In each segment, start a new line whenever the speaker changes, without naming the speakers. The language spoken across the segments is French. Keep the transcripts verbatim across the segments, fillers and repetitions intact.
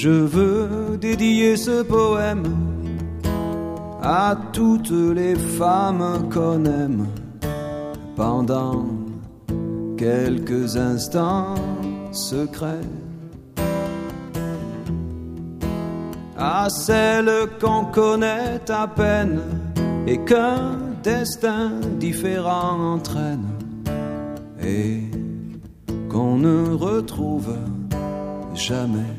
je veux dédier ce poème à toutes les femmes qu'on aime pendant quelques instants secrets, à celles qu'on connaît à peine et qu'un destin différent entraîne et qu'on ne retrouve jamais,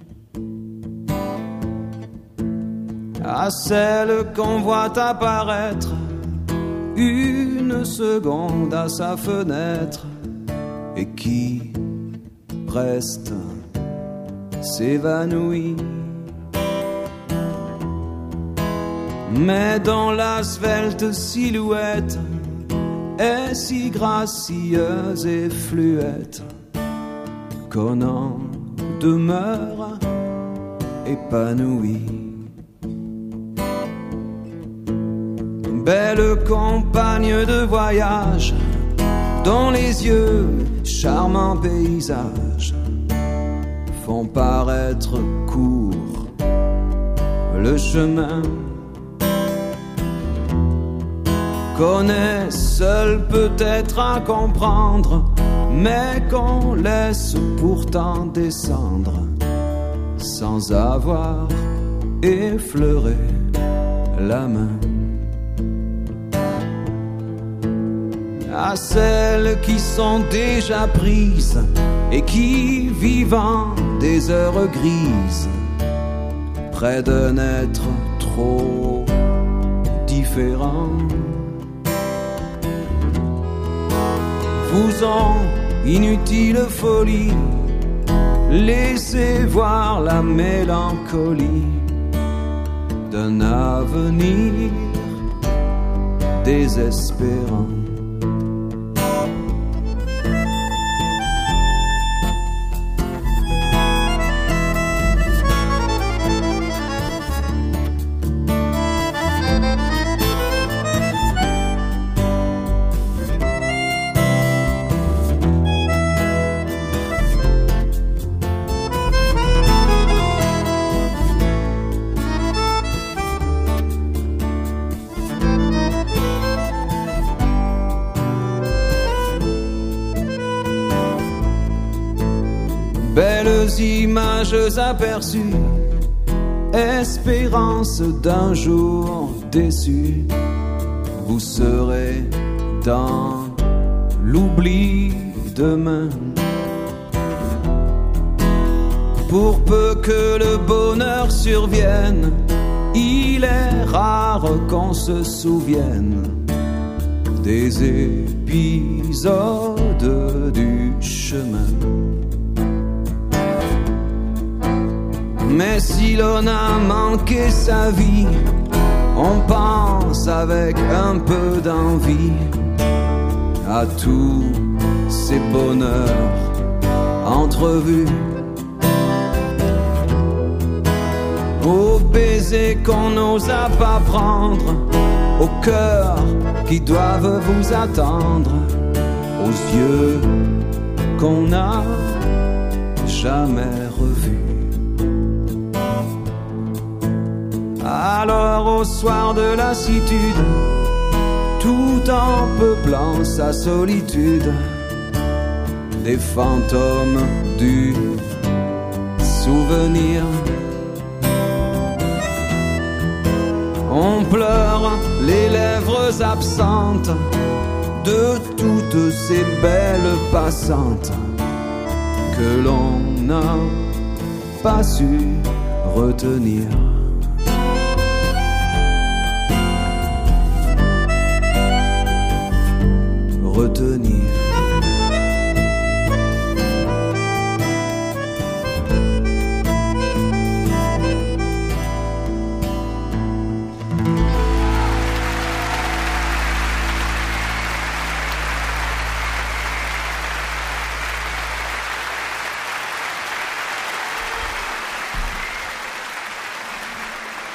à celles qu'on voit apparaître une seconde à sa fenêtre et qui reste s'évanouit, mais dont la svelte silhouette est si gracieuse et fluette qu'on en demeure épanoui. Belle compagne de voyage, dont les yeux, charmants paysages, font paraître court le chemin qu'on est seul peut-être à comprendre, mais qu'on laisse pourtant descendre sans avoir effleuré la main. À celles qui sont déjà prises et qui, vivant des heures grises, près d'un être trop différent, vous ont inutile folie laissez voir la mélancolie d'un avenir désespérant. Belles images aperçues, espérance d'un jour déçu, vous serez dans l'oubli demain. Pour peu que le bonheur survienne, il est rare qu'on se souvienne des épisodes du chemin. Mais si l'on a manqué sa vie, on pense avec un peu d'envie à tous ces bonheurs entrevus, aux baisers qu'on n'osa pas prendre, aux cœurs qui doivent vous attendre, aux yeux qu'on n'a jamais revus. Alors au soir de lassitude, tout en peuplant sa solitude, des fantômes du souvenir, on pleure les lèvres absentes de toutes ces belles passantes que l'on n'a pas su retenir. Retenir.